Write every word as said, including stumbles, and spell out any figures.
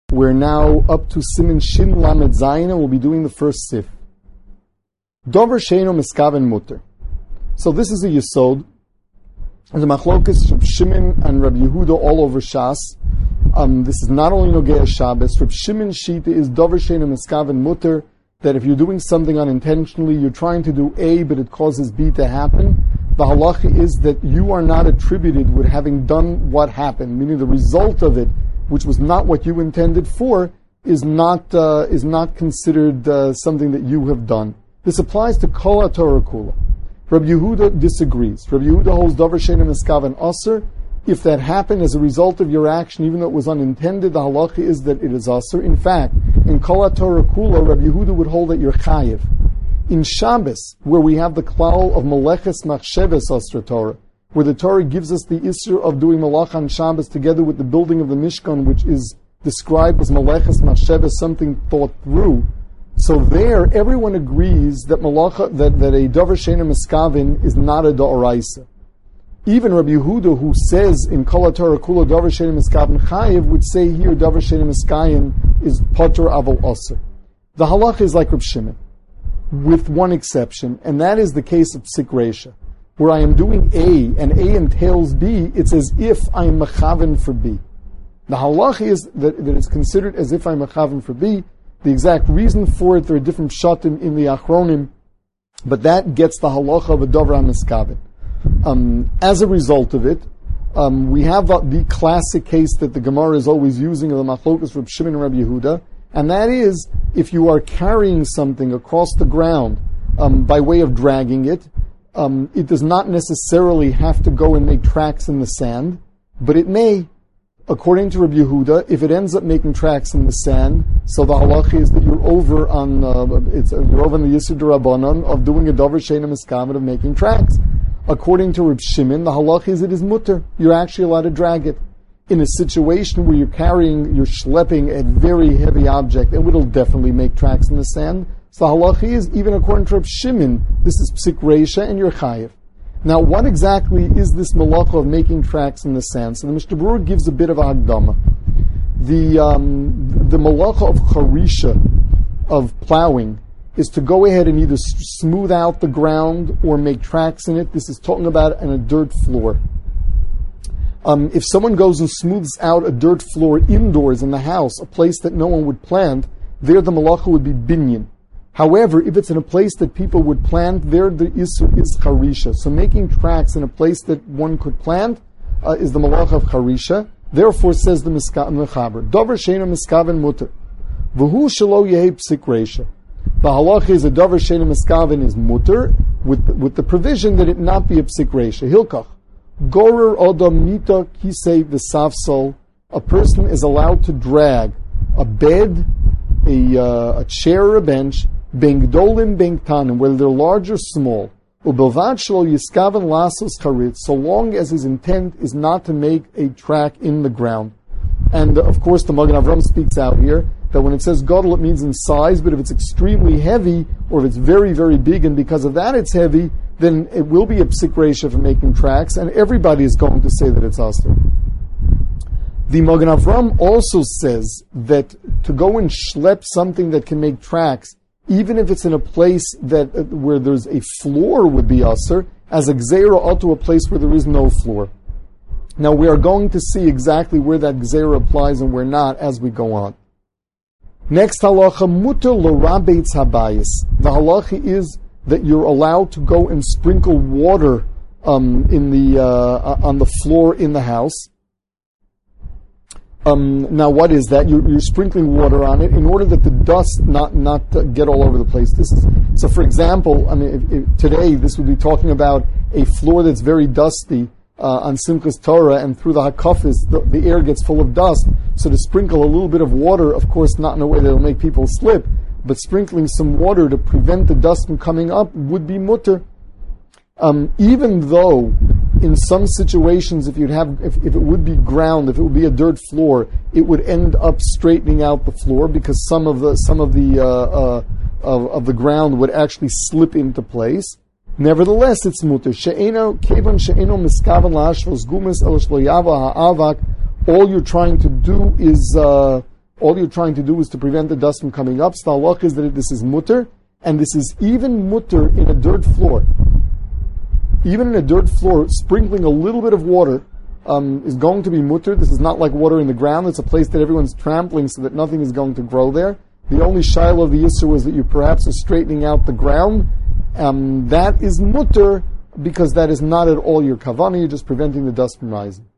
We're now up to Siman Shin Lamed Zayin, and we'll be doing the first sif. Dover Sheino Miskaven Mutter. So this is a Yesod. And the Machlokes Reb Shimon and Rabbi Yehuda all over Shas. Um, this is not only Nogea Shabbos. Reb Shimon Shita is Dover Sheino Miskaven Mutter, that if you're doing something unintentionally, you're trying to do A, but it causes B to happen. The halacha is that you are not attributed with having done what happened, meaning the result of it, which was not what you intended for, is not uh, is not considered uh, something that you have done. This applies to Kol HaTorah Kula. Rabbi Yehuda disagrees. Rabbi Yehuda holds Dover Sheino Miskaven Aser. If that happened as a result of your action, even though it was unintended, the halacha is that it is Aser. In fact, in Kol HaTorah Kula, Rabbi Yehuda would hold that you're Chayiv. In Shabbos, where we have the klal of Meleches Machsheves Asra Torah, where the Torah gives us the Isser of doing Malach on Shabbos together with the building of the Mishkan, which is described as Meleches Machsheves, something thought through. So there, everyone agrees that Malacha, that, that a Dover Sheino Miskaven is not a Da'oraisa. Even Rabbi Yehuda, who says in Kol HaTorah Kula Dover Sheino Miskaven Chayiv, would say here Dover Sheino Miskaven is Potter Aval Aser. The halacha is like Reb Shimon, with one exception, and that is the case of Psik Reisha, where I am doing A, and A entails B, it's as if I am mechaven for B. The halacha is that, that it's considered as if I'm mechaven for B. The exact reason for it, there are different shatim in the Achronim, but that gets the halacha of a Dover HaMiskaven. Um, as a result of it, um, we have the, the classic case that the Gemara is always using of the Machlokes Reb Shimon and Rabbi Yehuda, and that is, if you are carrying something across the ground um, by way of dragging it, um, it does not necessarily have to go and make tracks in the sand, but it may. According to Rabbi Yehuda, if it ends up making tracks in the sand, so the halacha is that you're over on uh, it's uh, you're over on the Yisur D'Rabbanan of doing a Dover Sheino Miskaven of making tracks. According to Reb Shimon, the halacha is it is mutter. You're actually allowed to drag it. In a situation where you're carrying, you're schlepping a very heavy object, and it'll definitely make tracks in the sand. So the halacha is, even according to Reb Shimon, this is Psik Reisha and you're Chayiv. Now, what exactly is this malacha of making tracks in the sand? So the Mishnah Berurah gives a bit of a hagdama. The um, the malacha of charisha, of plowing, is to go ahead and either smooth out the ground or make tracks in it. This is talking about on a dirt floor. Um, if someone goes and smooths out a dirt floor indoors in the house, a place that no one would plant, there the malacha would be binyan. However, if it's in a place that people would plant, there the isur is charisha. So making tracks in a place that one could plant uh, is the malacha of charisha. Therefore, says the Mechaber, Dover Sheino Miskaven Mutter, V'hu shelo yehei Psik Reisha. The halacha is a Dover Sheino Miskaven is mutter, with the, with the provision that it not be a Psik Reisha. Hilkach, Gorer Odom Mita Kisei V'Safsol, a person is allowed to drag a bed, a, uh, a chair or a bench, Ben Gdolim Ben Ktanim, whether they're large or small, Ubelvad Shelo Yiskaven Lasos Charitz, so long as his intent is not to make a track in the ground. And uh, of course, the Magen Avram speaks out here that when it says Godel, it means in size, but if it's extremely heavy, or if it's very, very big, and because of that it's heavy, then it will be a Psik Reisha for making tracks, and everybody is going to say that it's Asr. The Magen Avram also says that to go and schlep something that can make tracks, even if it's in a place that uh, where there's a floor would be Asr, as a Gzeira ought to a place where there is no floor. Now we are going to see exactly where that Gzeira applies and where not as we go on. Next halacha, muter l'rabeitz habayis. The halacha is that you're allowed to go and sprinkle water um, in the uh, on the floor in the house. Um, now, what is that? You're, you're sprinkling water on it in order that the dust not not uh, get all over the place. This is so. For example, I mean, if, if today this would be talking about a floor that's very dusty uh, on Simchas Torah, and through the hakafis, the, the air gets full of dust. So to sprinkle a little bit of water, of course, not in a way that will make people slip, but sprinkling some water to prevent the dust from coming up would be mutter. Um, even though in some situations, if you'd have, if, if it would be ground, if it would be a dirt floor, it would end up straightening out the floor because some of the some of the uh, uh, of, of the ground would actually slip into place. Nevertheless, it's mutter. She'eno kevan she'eno miskaven la'ashvos gumis el shlo yava ha'avak. All you're trying to do is uh, all you're trying to do is to prevent the dust from coming up. So the halach is that this is mutter, and this is even mutter in a dirt floor. Even in a dirt floor, sprinkling a little bit of water um, is going to be mutter. This is not like water in the ground. It's a place that everyone's trampling so that nothing is going to grow there. The only shiloh of the Yisur was that you perhaps are straightening out the ground. Um, that is mutter, because that is not at all your kavanah. You're just preventing the dust from rising.